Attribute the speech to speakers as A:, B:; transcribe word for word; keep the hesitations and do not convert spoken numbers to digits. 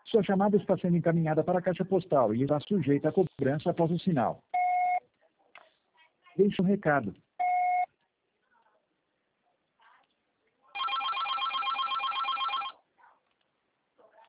A: Sua chamada está sendo encaminhada para a caixa postal e está sujeita a cobrança após o sinal. Deixe um recado.